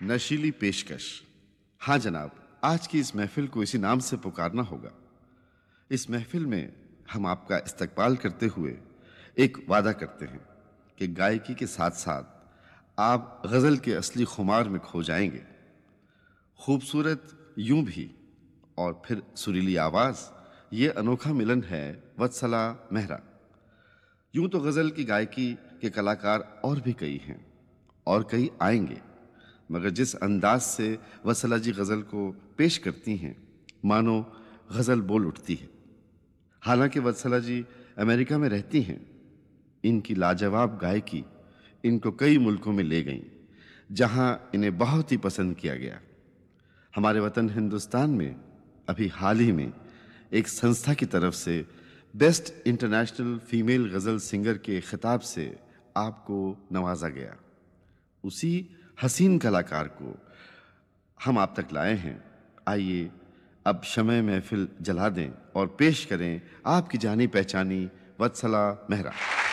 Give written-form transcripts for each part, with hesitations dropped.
नशीली पेशकश। हाँ जनाब, आज की इस महफिल को इसी नाम से पुकारना होगा। इस महफिल में हम आपका इस्तकबाल करते हुए एक वादा करते हैं कि गायकी के साथ साथ आप गज़ल के असली खुमार में खो जाएंगे। खूबसूरत यूं भी और फिर सुरीली आवाज़, ये अनोखा मिलन है वत्सला मेहरा। यूं तो गज़ल की गायकी के कलाकार और भी कई हैं और कई आएंगे, मगर जिस अंदाज से वत्सला जी गज़ल को पेश करती हैं, मानो गज़ल बोल उठती है। हालांकि वत्सला जी अमेरिका में रहती हैं, इनकी लाजवाब गायकी इनको कई मुल्कों में ले गई, जहां इन्हें बहुत ही पसंद किया गया। हमारे वतन हिंदुस्तान में अभी हाल ही में एक संस्था की तरफ से best international female ghazal singer के खिताब से आपको नवाजा गया। उसी हसीन कलाकार को हम आप तक लाए हैं। आइए अब शम्ए महफिल जला दें और पेश करें आपकी जानी पहचानी वत्सला मेहरा।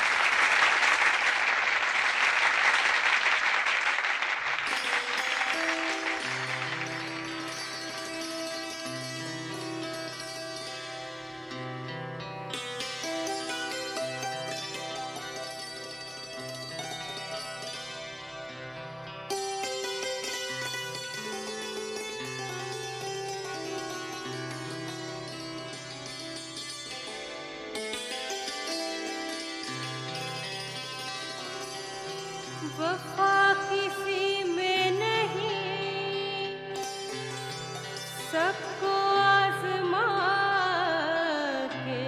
वफा किसी में नहीं, सबको आज़मा के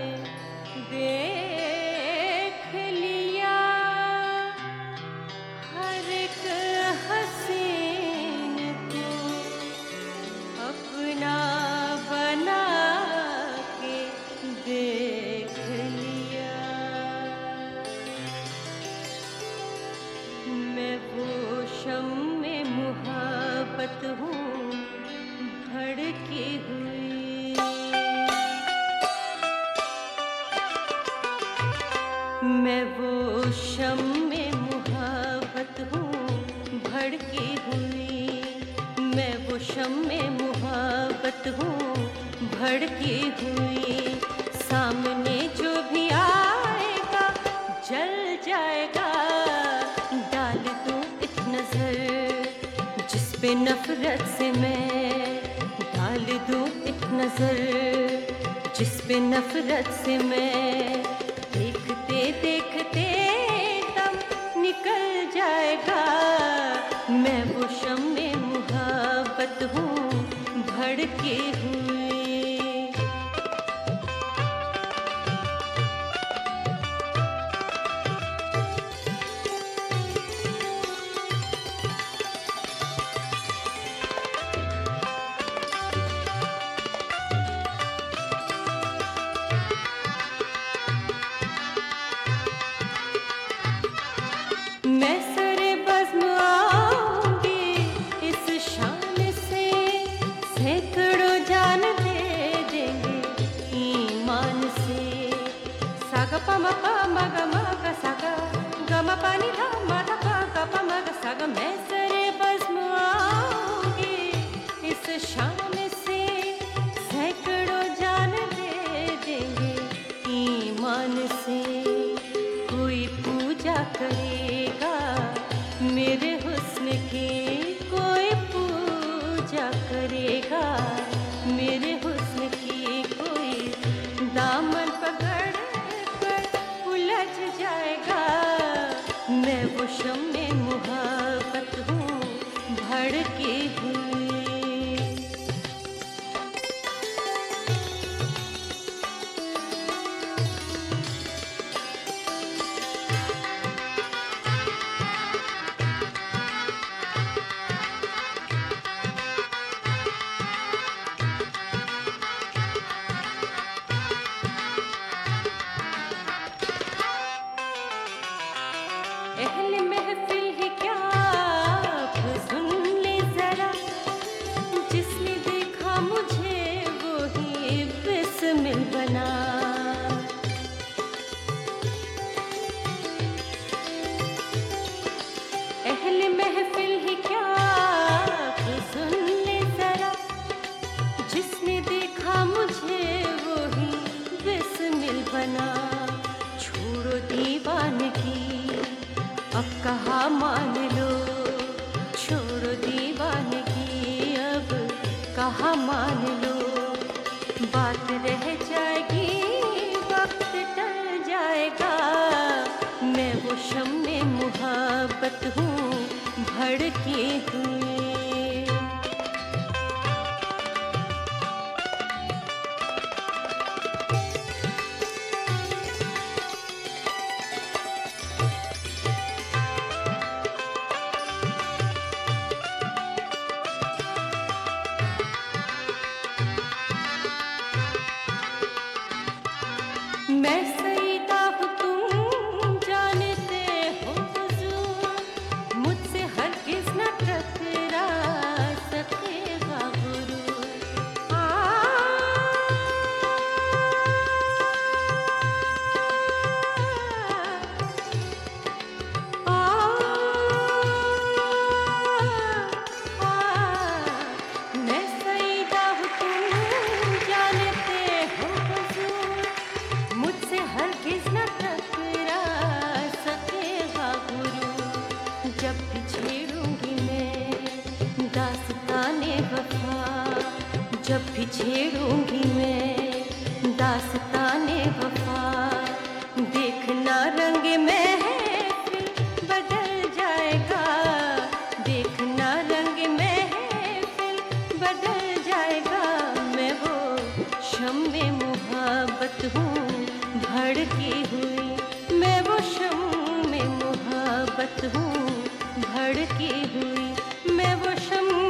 देख लिया। हर एक हसीन को अपना बना के देख लिया। मैं वो शम्मे मुहब्बत हूँ भड़की हुई। मैं वो शम्मे मुहब्बत हूँ भड़की हुई। मैं वो शम्मे मुहब्बत हूँ भड़की हुई। सामने जो भी आएगा जल जाएगा। डाल दूं एक नजर जिस पे नफरत से मैं, डाल दूं एक नजर जिस पे नफरत से मैं। देखते देखते दम निकल जाएगा। मैं वो शम्मे मुहब्बत हूँ भड़की हुई। मैं सरे बज़्म आऊंगी इस शान से, सैकड़ों जान दे देंगे ईमान से। सागा पमा पा मगा मगा सागा गमा पानी धा माधा पा गा पा मगा सागा। मैं सरे बज़्म आऊंगी इस शान से, सैकड़ों जान दे देंगे ईमान से। कोई पूजा करेगा मेरे हुस्न की, कोई पूजा करेगा मेरे हुस्न की। कोई दामन पकड़ कर उलझ जाएगा। मैं वो शम्मे मुहब्बत हूँ भड़की हुई। अहले महफिल ही क्या आप सुन ले जरा, जिसने देखा मुझे वो ही बिस्मिल बना। अहले महफिल ही क्या अब कहाँ मान लो, छोड़ो दीवानगी, अब कहाँ मान लो। बात रह जाएगी, वक्त टल जाएगा, मैं वो शम्मे मुहब्बत हूँ भड़की हुई। मैं सईदा हूँ तुम जानते हो हुजूर, मुझसे हरगिज़ न टकरा सकेगा गुरूर। आ, मैं सईदा हूँ तुम जानते हो हुजूर, मुझसे हरगिज़ न टकरा सकेगा गुरूर। जब भी छेड़ूंगी मैं दास्ताने वफा, जब भी छेड़ूंगी मैं दास्ताने वफा, देखना रंग महफिल बदल जाएगा, देखना रंग महफिल बदल जाएगा। मैं वो शम्मे मुहब्बत हूँ भड़की हुई, मैं वो शम्मे मुहब्बत हूँ भड़की हुई, मैं वो शम्मे